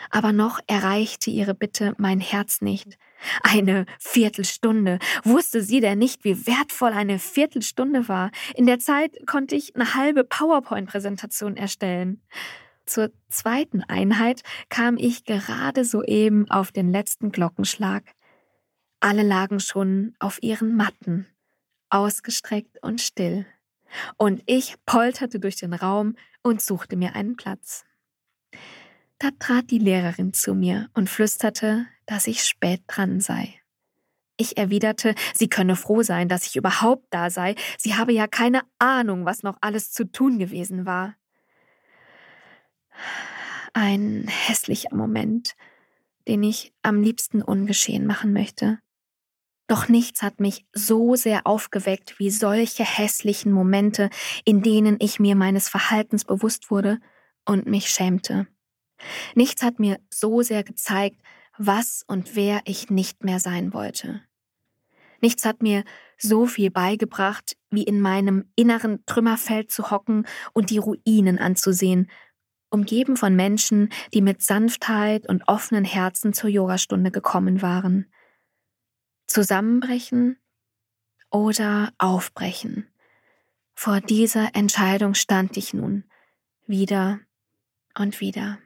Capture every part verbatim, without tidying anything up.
Aber noch erreichte ihre Bitte mein Herz nicht. Eine Viertelstunde. Wusste sie denn nicht, wie wertvoll eine Viertelstunde war? In der Zeit konnte ich eine halbe PowerPoint-Präsentation erstellen. Zur zweiten Einheit kam ich gerade soeben auf den letzten Glockenschlag. Alle lagen schon auf ihren Matten, ausgestreckt und still. Und ich polterte durch den Raum und suchte mir einen Platz. Da trat die Lehrerin zu mir und flüsterte, dass ich spät dran sei. Ich erwiderte, sie könne froh sein, dass ich überhaupt da sei. Sie habe ja keine Ahnung, was noch alles zu tun gewesen war. Ein hässlicher Moment, den ich am liebsten ungeschehen machen möchte. Doch nichts hat mich so sehr aufgeweckt wie solche hässlichen Momente, in denen ich mir meines Verhaltens bewusst wurde und mich schämte. Nichts hat mir so sehr gezeigt, was und wer ich nicht mehr sein wollte. Nichts hat mir so viel beigebracht, wie in meinem inneren Trümmerfeld zu hocken und die Ruinen anzusehen, umgeben von Menschen, die mit Sanftheit und offenen Herzen zur Yogastunde gekommen waren. Zusammenbrechen oder aufbrechen. Vor dieser Entscheidung stand ich nun, wieder und wieder.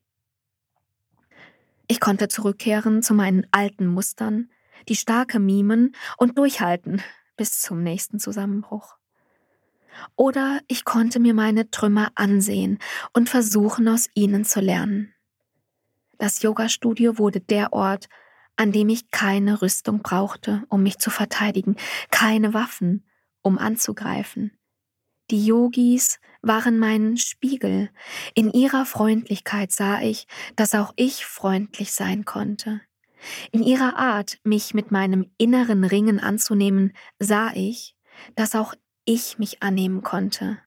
Ich konnte zurückkehren zu meinen alten Mustern, die starke mimen und durchhalten bis zum nächsten Zusammenbruch. Oder ich konnte mir meine Trümmer ansehen und versuchen, aus ihnen zu lernen. Das Yogastudio wurde der Ort, an dem ich keine Rüstung brauchte, um mich zu verteidigen, keine Waffen, um anzugreifen. Die Yogis waren mein Spiegel. In ihrer Freundlichkeit sah ich, dass auch ich freundlich sein konnte. In ihrer Art, mich mit meinem inneren Ringen anzunehmen, sah ich, dass auch ich mich annehmen konnte